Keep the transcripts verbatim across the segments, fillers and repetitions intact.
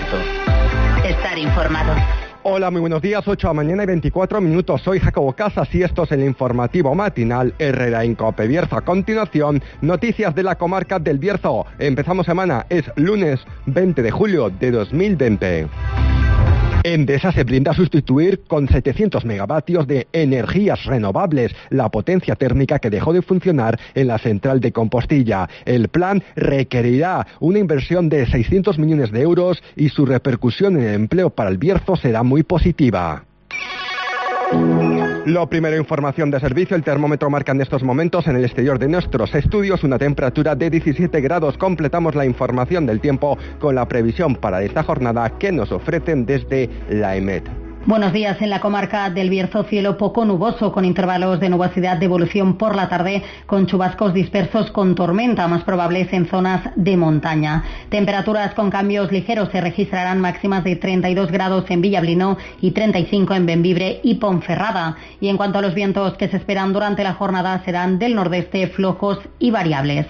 Bierzo. Estar informado. Hola, muy buenos días, ocho de la mañana y veinticuatro minutos. Soy Jacobo Casas y esto es el informativo matinal Herrera en Cope Bierzo. A continuación, noticias de la comarca del Bierzo. Empezamos semana, es lunes veinte de julio de dos mil veinte. Endesa se brinda a sustituir con setecientos megavatios de energías renovables la potencia térmica que dejó de funcionar en la central de Compostilla. El plan requerirá una inversión de seiscientos millones de euros y su repercusión en el empleo para el Bierzo será muy positiva. Lo primero, información de servicio. El termómetro marca en estos momentos en el exterior de nuestros estudios una temperatura de diecisiete grados. Completamos la información del tiempo con la previsión para esta jornada que nos ofrecen desde la EMET. Buenos días. En la comarca del Bierzo, cielo poco nuboso, con intervalos de nubosidad de evolución por la tarde, con chubascos dispersos con tormenta, más probables en zonas de montaña. Temperaturas con cambios ligeros se registrarán máximas de treinta y dos grados en Villablino y treinta y cinco en Bembibre y Ponferrada. Y en cuanto a los vientos que se esperan durante la jornada, serán del nordeste flojos y variables.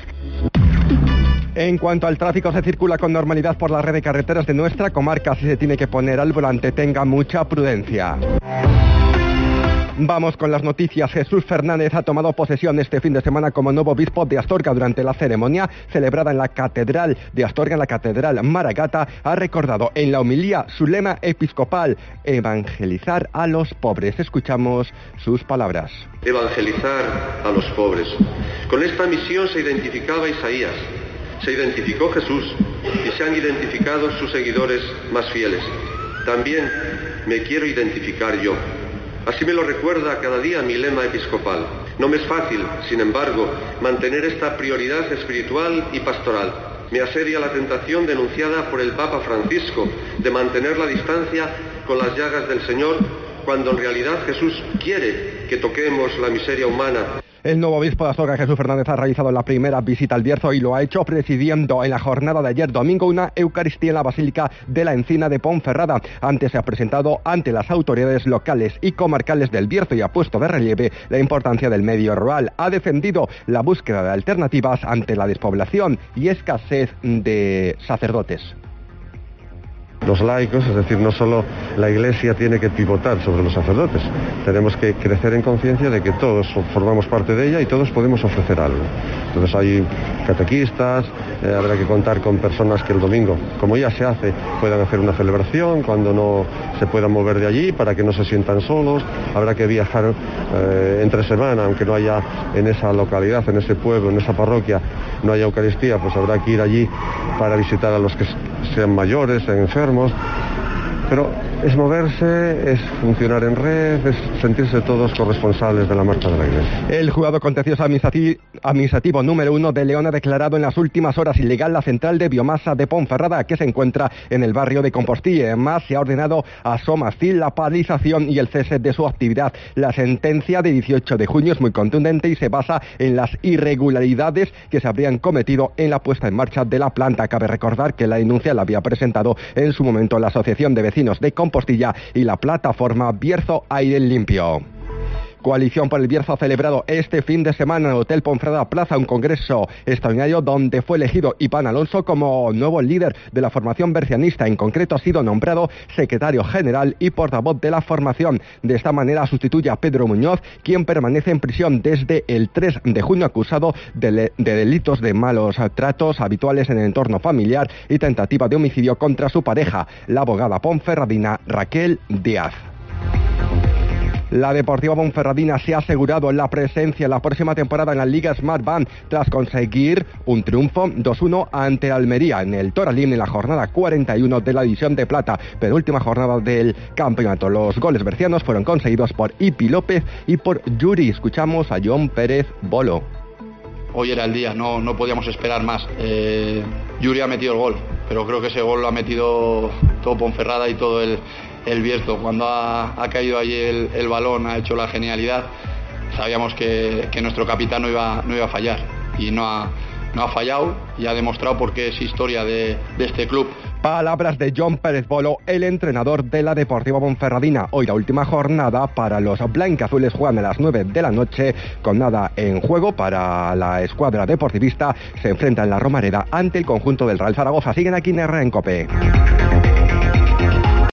En cuanto al tráfico, se circula con normalidad por la red de carreteras de nuestra comarca. Si se tiene que poner al volante, tenga mucha prudencia. Vamos con las noticias. Jesús Fernández ha tomado posesión este fin de semana como nuevo obispo de Astorga. Durante la ceremonia celebrada en la Catedral de Astorga, en la Catedral Maragata, ha recordado en la homilía su lema episcopal: evangelizar a los pobres. Escuchamos sus palabras. Evangelizar a los pobres. Con esta misión se identificaba Isaías. Se identificó Jesús y se han identificado sus seguidores más fieles. También me quiero identificar yo. Así me lo recuerda cada día mi lema episcopal. No me es fácil, sin embargo, mantener esta prioridad espiritual y pastoral. Me asedia la tentación denunciada por el Papa Francisco de mantener la distancia con las llagas del Señor, cuando en realidad Jesús quiere que toquemos la miseria humana. El nuevo obispo de Astorga, Jesús Fernández, ha realizado la primera visita al Bierzo y lo ha hecho presidiendo en la jornada de ayer domingo una Eucaristía en la Basílica de la Encina de Ponferrada. Antes se ha presentado ante las autoridades locales y comarcales del Bierzo y ha puesto de relieve la importancia del medio rural. Ha defendido la búsqueda de alternativas ante la despoblación y escasez de sacerdotes. Los laicos, es decir, no solo la Iglesia tiene que pivotar sobre los sacerdotes, tenemos que crecer en conciencia de que todos formamos parte de ella y todos podemos ofrecer algo. Entonces hay catequistas, eh, habrá que contar con personas que el domingo, como ya se hace, puedan hacer una celebración cuando no se puedan mover de allí para que no se sientan solos. Habrá que viajar eh, entre semana, aunque no haya en esa localidad, en ese pueblo, en esa parroquia, no haya Eucaristía, pues habrá que ir allí para visitar a los que sean mayores, sean enfermos. Pero es moverse, es funcionar en red, es sentirse todos corresponsables de la marcha de la Iglesia. El juzgado contencioso administrativo número uno de León ha declarado en las últimas horas ilegal la central de biomasa de Ponferrada, que se encuentra en el barrio de Compostilla. Además, se ha ordenado a Somacil la paralización y el cese de su actividad. La sentencia de dieciocho de junio es muy contundente y se basa en las irregularidades que se habrían cometido en la puesta en marcha de la planta. Cabe recordar que la denuncia la había presentado en su momento la Asociación de Vecinos de Compostilla y la plataforma Bierzo Aire Limpio. Coalición por el Bierzo ha celebrado este fin de semana en el Hotel Ponferrada Plaza un congreso extraordinario donde fue elegido Iván Alonso como nuevo líder de la formación bercianista. En concreto ha sido nombrado secretario general y portavoz de la formación. De esta manera sustituye a Pedro Muñoz, quien permanece en prisión desde el tres de junio acusado de, le- de delitos de malos tratos habituales en el entorno familiar y tentativa de homicidio contra su pareja, la abogada ponferradina Raquel Díaz. La Deportiva Ponferradina se ha asegurado la presencia en la próxima temporada en la Liga Smart Band tras conseguir un triunfo dos uno ante Almería en el Toralín en la jornada cuarenta y uno de la División de Plata, penúltima jornada del campeonato. Los goles bercianos fueron conseguidos por Ipi López y por Yuri. Escuchamos a John Pérez Bolo. Hoy era el día, no, no podíamos esperar más. Eh, Yuri ha metido el gol, pero creo que ese gol lo ha metido todo Ponferrada y todo el, el Bierzo. Cuando ha, ha caído allí el, el balón, ha hecho la genialidad, sabíamos que, que nuestro capitán no iba, no iba a fallar. Y no ha, no ha fallado y ha demostrado por qué es historia de, de este club. Palabras de John Pérez Bolo, el entrenador de la Deportiva Ponferradina. Hoy la última jornada para los blanquiazules, juegan a las nueve de la noche con nada en juego para la escuadra deportivista. Se enfrenta en la Romareda ante el conjunto del Real Zaragoza. Siguen aquí en Herrera en Cope.